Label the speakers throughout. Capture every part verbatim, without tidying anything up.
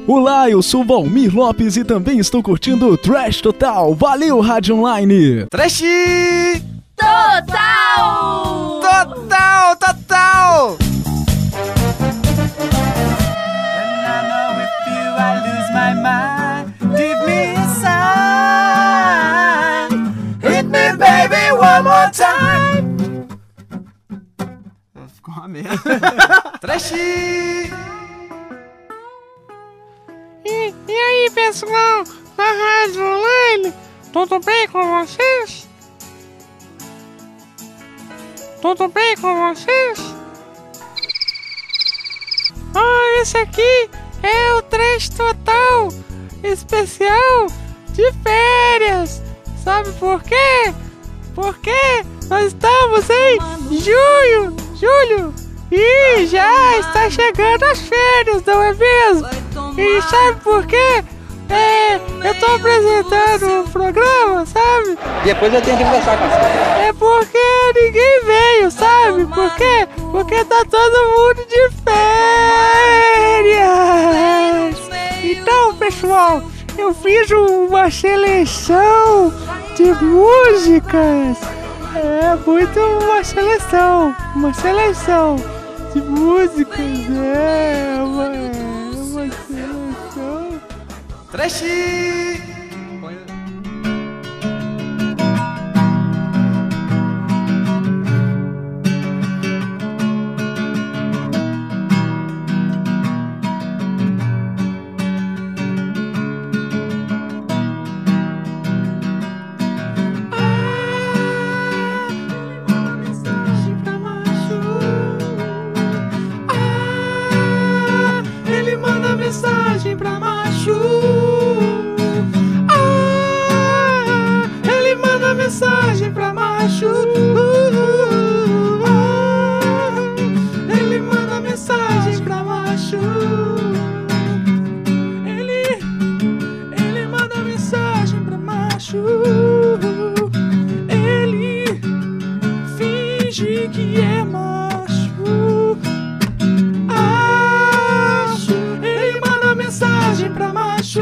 Speaker 1: Olá, eu sou Valmir Lopes e também estou curtindo o Trash Total. Valeu, Rádio Online!
Speaker 2: Trash
Speaker 3: Total!
Speaker 2: Total, total!
Speaker 4: When I know with you I lose my mind. Give me a sign. Hit me baby one more time. Ficou uma merda.
Speaker 2: Trash!
Speaker 5: E, e aí, pessoal da Rádio Online, tudo bem com vocês? Tudo bem com vocês? Ah, esse aqui é o Trash Total especial de férias. Sabe por quê? Porque nós estamos em junho, julho e já está chegando as férias, não é mesmo? E sabe por quê? É, eu tô apresentando um programa, sabe?
Speaker 6: Depois eu tenho que conversar com você.
Speaker 5: É porque ninguém veio, sabe? Por quê? Porque tá todo mundo de férias. Então, pessoal, eu fiz uma seleção de músicas. É muito uma seleção, uma seleção de músicas. É uma, é uma seleção.
Speaker 2: Trash!
Speaker 5: Mensagem pra macho. Ah, ele manda mensagem pra macho. Ah, ele manda mensagem pra macho. Ele, ele manda mensagem pra macho. Ele finge que é macho. Mensagem pra macho.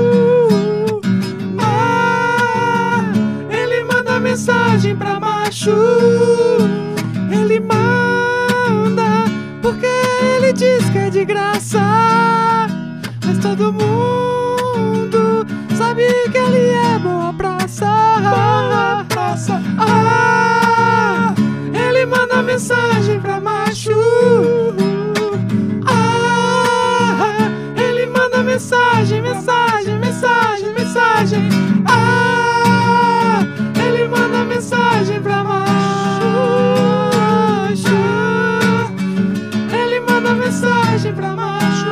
Speaker 5: Ah, ele manda mensagem pra macho. Ele manda porque ele diz que é de graça. Mas todo mundo sabe que ele é boa praça. Boa praça. Ah, ele manda mensagem pra macho. Mensagem, mensagem, mensagem, mensagem. Ah, ele manda mensagem pra macho. Ele manda mensagem pra macho.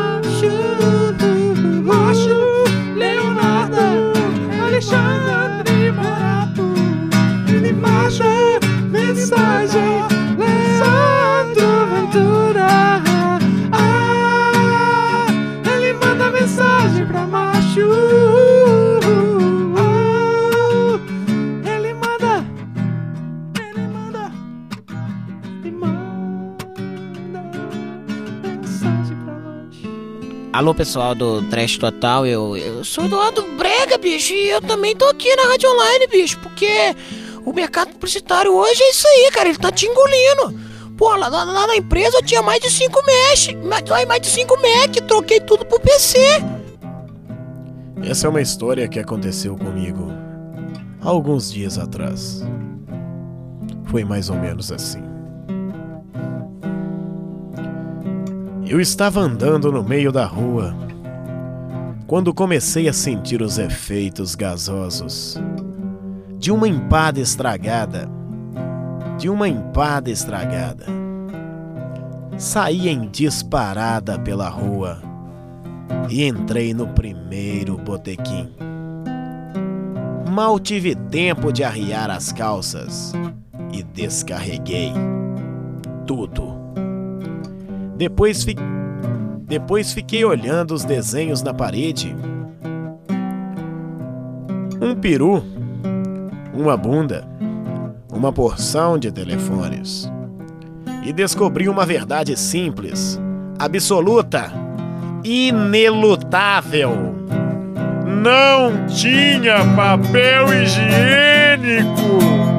Speaker 5: Macho, Leonardo, Alexandre Morato. Ele macho, mensagem, Leandro Ventura. Mensagem pra macho. Oh, ele manda. Ele manda. Ele manda mensagem pra macho.
Speaker 7: Alô, pessoal do Trash Total, eu, eu sou Eduardo Brega, bicho, e eu também tô aqui na Rádio Online, bicho, porque o mercado publicitário hoje é isso aí, cara, ele tá te engolindo. Pô, lá, lá, lá na empresa eu tinha mais de cinco mesh, mais, mais de cinco Mac, troquei tudo pro P C.
Speaker 8: Essa é uma história que aconteceu comigo há alguns dias atrás. Foi mais ou menos assim. Eu estava andando no meio da rua quando comecei a sentir os efeitos gasosos de uma empada estragada. De uma empada estragada. Saí em disparada pela rua e entrei no primeiro botequim. Mal tive tempo de arriar as calças e descarreguei tudo. Depois, fi... Depois fiquei olhando os desenhos na parede. Um peru, uma bunda, uma porção de telefones. E descobri uma verdade simples, absoluta inelutável. Não tinha papel higiênico.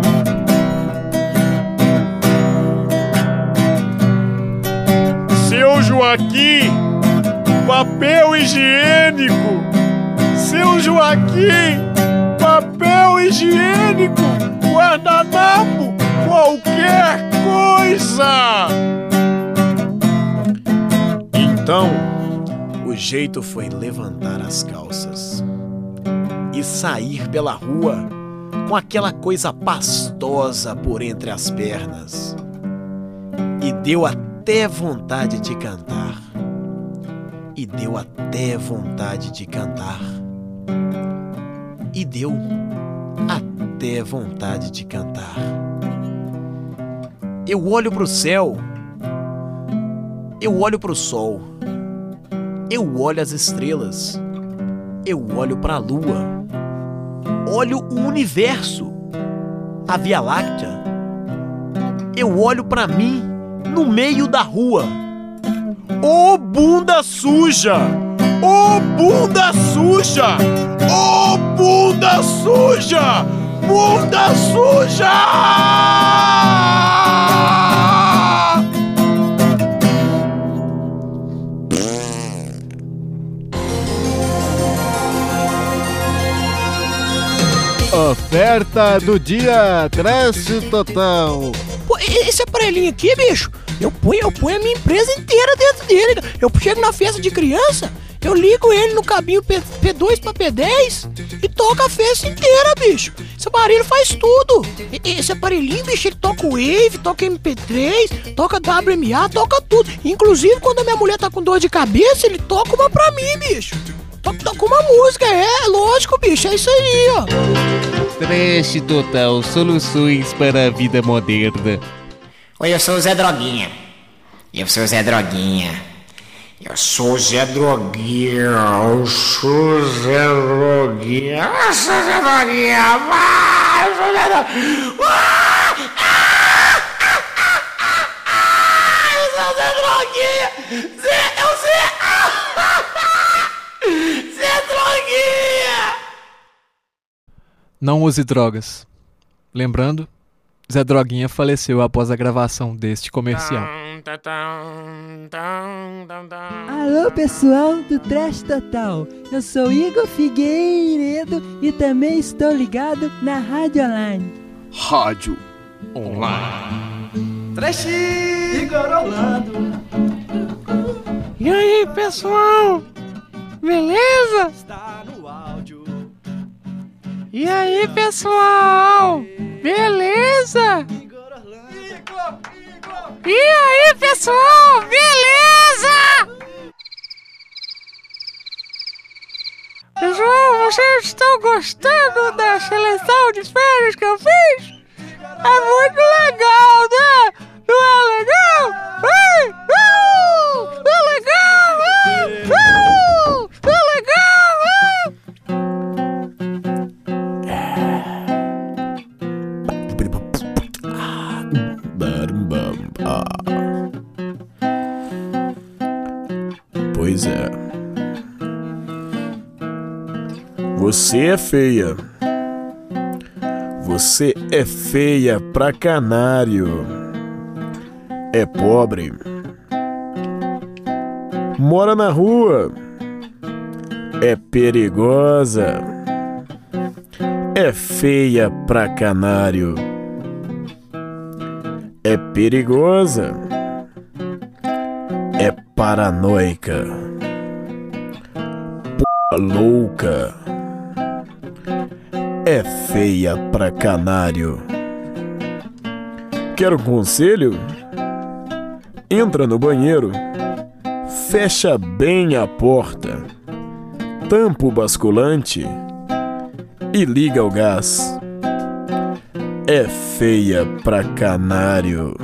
Speaker 8: Seu Joaquim, papel higiênico. Seu Joaquim, papel higiênico. Guardanapo, qualquer coisa. Então, o jeito foi levantar as calças e sair pela rua com aquela coisa pastosa por entre as pernas. E deu até vontade de cantar. E deu até vontade de cantar. E deu até vontade de cantar. Eu olho pro céu. Eu olho pro sol. Eu olho as estrelas. Eu olho pra lua. Olho o universo. A Via Láctea. Eu olho pra mim no meio da rua. Ô bunda suja! Ô bunda suja! Ô bunda suja! Bunda suja!
Speaker 1: Oferta do dia, Trash Total.
Speaker 7: Pô, esse aparelhinho aqui, bicho, eu ponho, eu ponho a minha empresa inteira dentro dele. Eu chego na festa de criança, eu ligo ele no cabinho P dois pra P dez e toca a festa inteira, bicho. Esse aparelho faz tudo. Esse aparelhinho, bicho, ele toca Wave, toca M P três, toca W M A, toca tudo. Inclusive, quando a minha mulher tá com dor de cabeça, ele toca uma pra mim, bicho. Toca, toca uma música, é, lógico, bicho, é isso aí, ó.
Speaker 3: Trash Total, soluções para a vida moderna.
Speaker 6: Oi, eu sou o Zé Droguinha. Eu sou o Zé Droguinha. Eu sou o Zé Droguinha. Eu sou o Zé Droguinha. Eu sou o Zé Droguinha. Vai, eu sou o Zé Droguinha. Eu sou o Zé Droguinha. Zé, é o Zé. Zé Droguinha.
Speaker 1: Não use drogas. Lembrando, Zé Droguinha faleceu após a gravação deste comercial.
Speaker 9: Alô, pessoal do Trash Total. Eu sou Igor Figueiredo e também estou ligado na Rádio Online.
Speaker 1: Rádio Online.
Speaker 2: Trash Igor Orlando.
Speaker 5: E aí, pessoal? Beleza?
Speaker 2: Está no áudio.
Speaker 5: E aí, pessoal? Beleza? E aí, pessoal? Beleza? Pessoal, vocês estão gostando da seleção de férias que eu fiz? É muito legal, né? Não é legal? Ei, uh, é legal? Uh, uh, é legal?
Speaker 8: Pois é. Você é feia. Você é feia pra canário. É pobre. Mora na rua. É perigosa. É feia pra canário. É perigosa. É paranoica. P*** louca. É feia pra canário. Quer um conselho? Entra no banheiro, fecha bem a porta, tampa o basculante e liga o gás. É feia pra canário.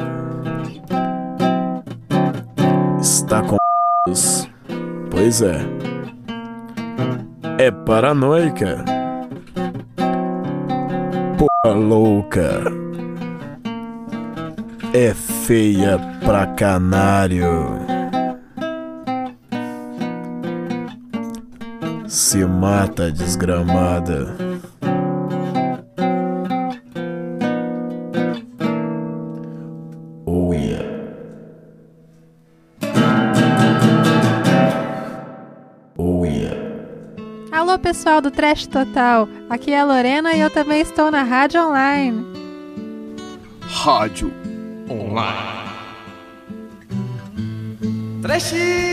Speaker 8: Está com... Pois é. É paranoica. Porra louca. É feia pra canário. Se mata, desgramada. Oh yeah. Oh yeah.
Speaker 10: Alô pessoal do Trash Total, aqui é a Lorena e eu também estou na Rádio Online.
Speaker 1: Rádio Online.
Speaker 2: Trash!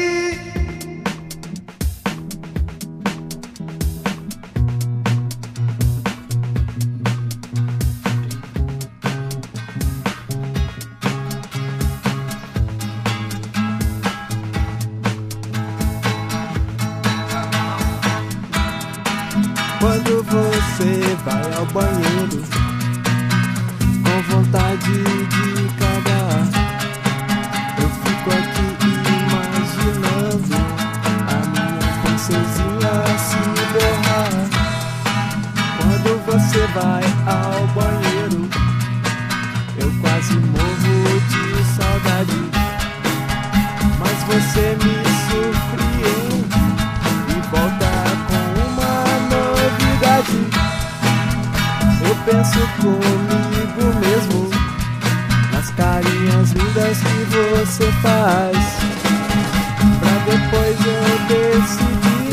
Speaker 11: Quando você vai ao banheiro com vontade de cagar, eu fico aqui imaginando a minha princesinha se borrar. Quando você vai ao banheiro, eu quase morro de saudade, mas você me surpreende e volta com uma novidade. Eu penso comigo mesmo nas carinhas lindas que você faz, pra depois eu decidir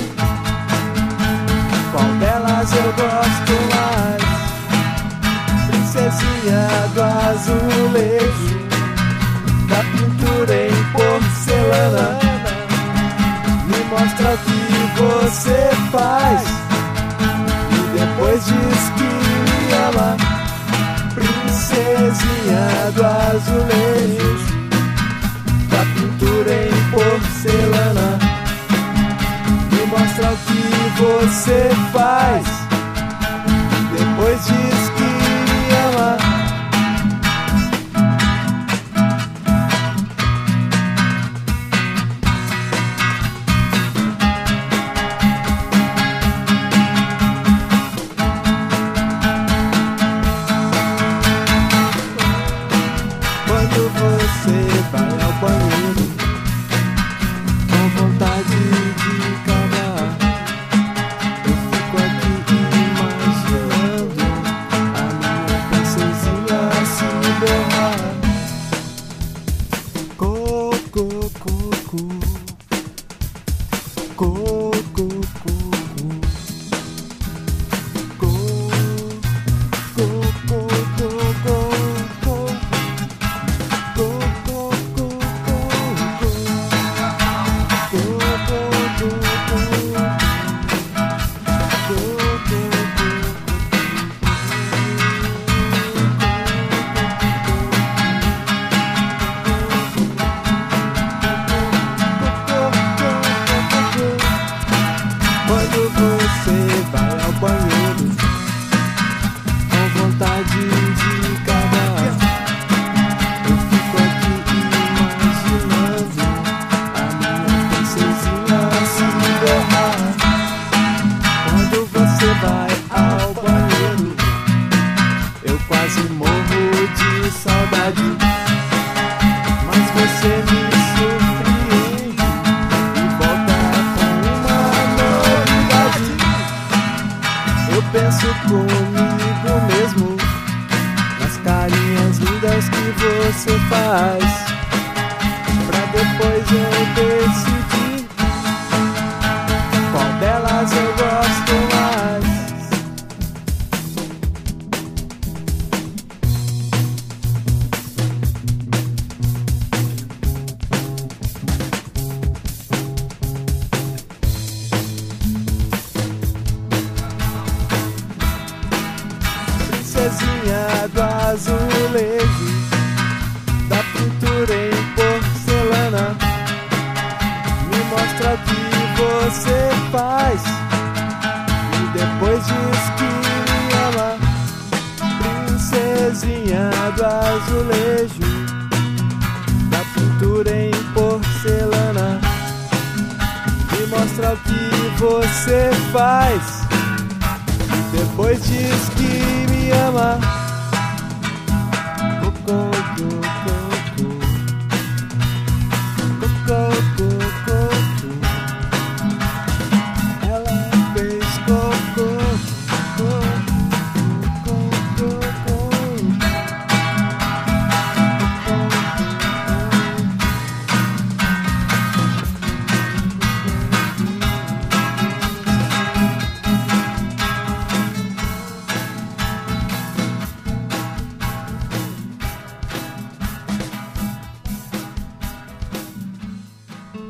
Speaker 11: qual delas eu gosto mais. Princesinha do azulejo, da pintura em porcelana, me mostra o que você faz e depois diz que me ama. Princesinha do azulejo, da pintura em porcelana, me mostra o que você faz e depois diz que me ama. Você vai ao banheiro com vontade de cagar, eu fico aqui imaginando a minha princesinha se borrar. Coco, coco, coco, você faz, pra depois eu decidir qual delas eu gosto mais. Princesinha do azulejo, da pintura em porcelana, me mostra o que você faz e depois diz que me ama. Princesinha do azulejo, da pintura em porcelana, me mostra o que você faz e depois diz que me ama. Ela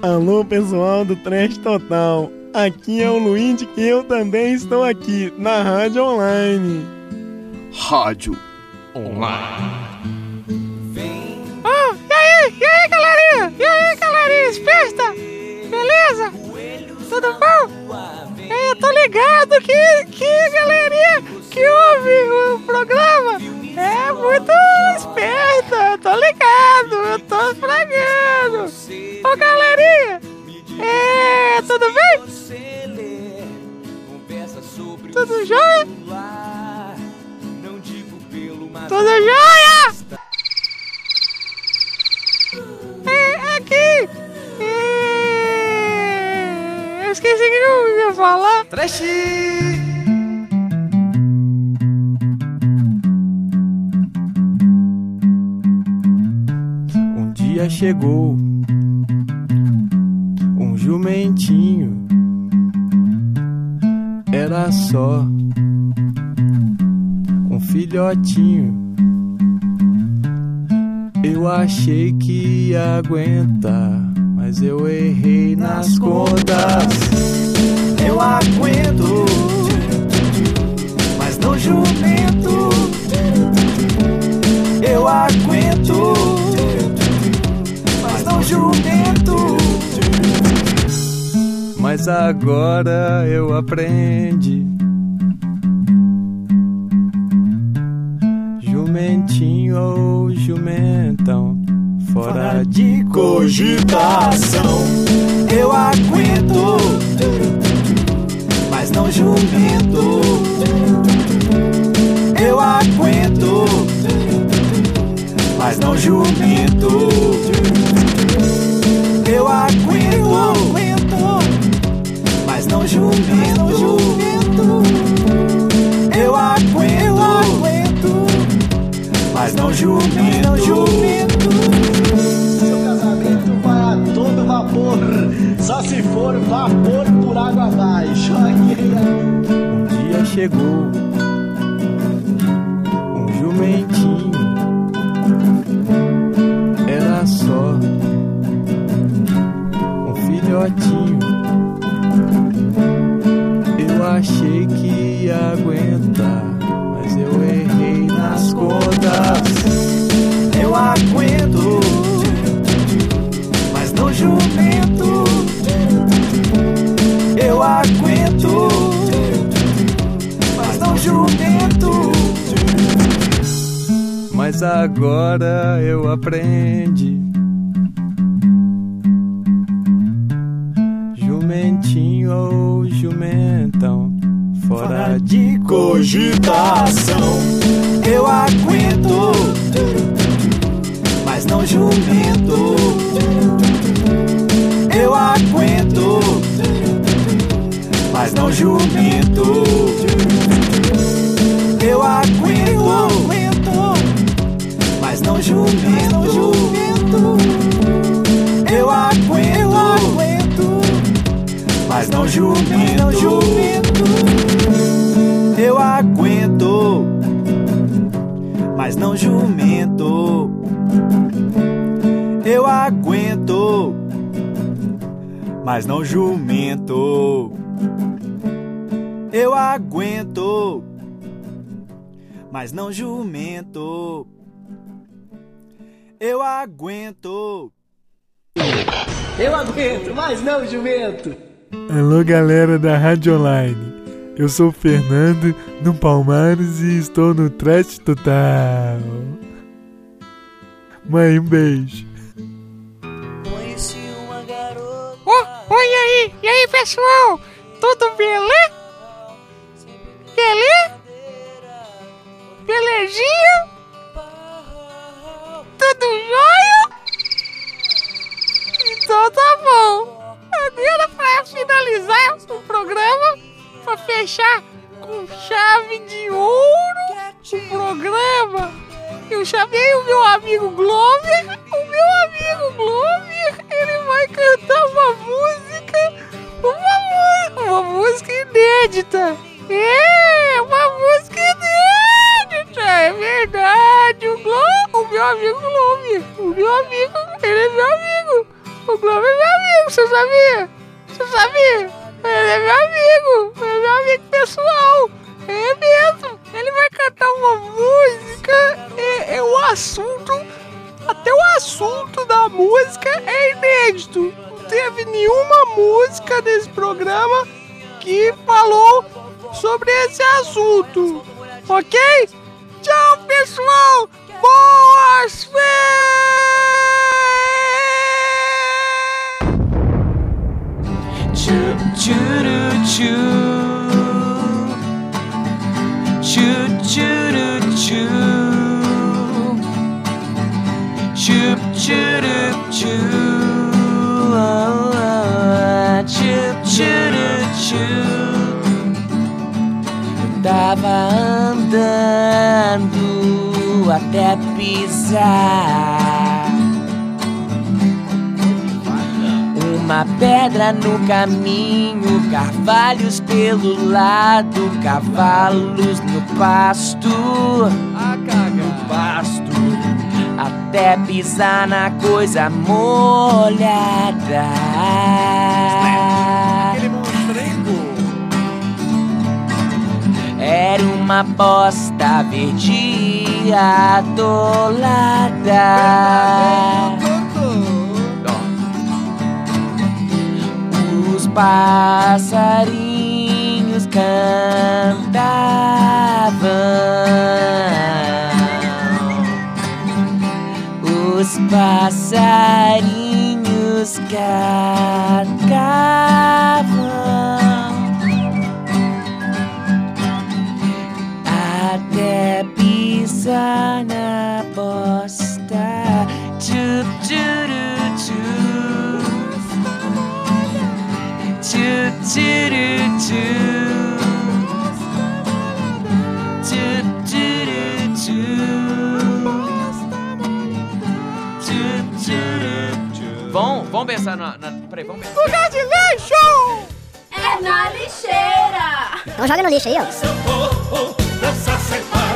Speaker 11: Alô, pessoal do Trash Total. Aqui é o Luigi e eu também estou aqui na Rádio Online.
Speaker 1: Rádio Online.
Speaker 5: Oh, e aí, e aí, galerinha? E aí, galerinha esperta? Beleza? Tudo bom? É, eu tô ligado que, que galerinha que ouve o programa é muito esperta. Eu tô ligado, eu tô fragando. Ô, galerinha, é, tudo bem? Tudo jóia? Tudo jóia? É, aqui. É, eu esqueci o que eu ia falar.
Speaker 2: Trash!
Speaker 11: Um dia chegou um jumentinho. Era só um filhotinho. Eu achei que ia aguentar, mas eu errei nas contas.
Speaker 2: Eu aguento, mas não jumento. Eu aguento, mas não jumento.
Speaker 11: Mas agora eu aprendi. Jumentinho ou jumentão, fora de cogitação.
Speaker 2: Eu aguento, mas não jumento. Eu aguento, mas não jumento. Eu aguento, mas não jumento. Eu aguento, mas não jumento.
Speaker 12: Seu casamento vai a todo vapor, só se for vapor por água abaixo.
Speaker 11: Um dia chegou um jumentinho. Era só um filhotinho. Eu achei que ia aguentar, mas eu errei nas contas.
Speaker 2: Eu aguento, mas não jumento. Eu aguento, mas não jumento.
Speaker 11: Mas agora eu aprendi. Jumentinho ou jumentão, fora de cogitação.
Speaker 2: Eu aguento, mas não jumento. Eu aguento, mas não jumento. Eu aguento, mas não jumento. Eu aguento, mas não jumento. Eu aguento, mas não jumento. Eu aguento, mas não jumento. Eu aguento, mas não jumento. Eu aguento.
Speaker 12: Eu aguento, mas não jumento.
Speaker 11: Alô, galera da Rádio Online. Eu sou o Fernando, no Palmares, e estou no Trash Total. Mãe, um beijo.
Speaker 5: Oh, oi aí, e aí, pessoal? Tudo belê? Belê? Belezinha? Tudo jóia? Então tá bom. Agora, pra finalizar o programa, pra fechar com chave de ouro o programa, eu chamei o meu amigo Glover. O meu amigo Glover, ele vai cantar uma música, uma, uma música inédita. É, uma música inédita, é verdade. O Glover, o meu amigo Glover, o meu amigo, ele é meu amigo. O Glover é meu amigo. não, você sabia? Você sabia? Ele é meu amigo, ele é meu amigo pessoal. É mesmo. Ele vai cantar uma música e, e o assunto, até o assunto da música é inédito. Não teve nenhuma música desse programa que falou sobre esse assunto. Ok? Tchau, pessoal! Boas férias!
Speaker 13: Choo choo choo, choo choo choo, choo choo choo, choo choo choo. Tava andando até pisar uma pedra no caminho, carvalhos pelo lado, cavalos no pasto, no pasto, até pisar na coisa molhada.
Speaker 8: Aquele monstrengo.
Speaker 13: Era uma bosta verde atolada. Os passarinhos cantavam, os passarinhos cantavam. Até pisar na bosta. Tchup, tchuru, tchu. Tchup, tchuru, tchu. Tchup, tchuru, tchu. Tchup, tchuru, tchu. Vamos, vamos pensar na... na peraí, vamos pensar.
Speaker 5: Lugar de lixo!
Speaker 14: É na lixeira!
Speaker 15: Então joga no lixo aí, ó.
Speaker 16: Dessa semana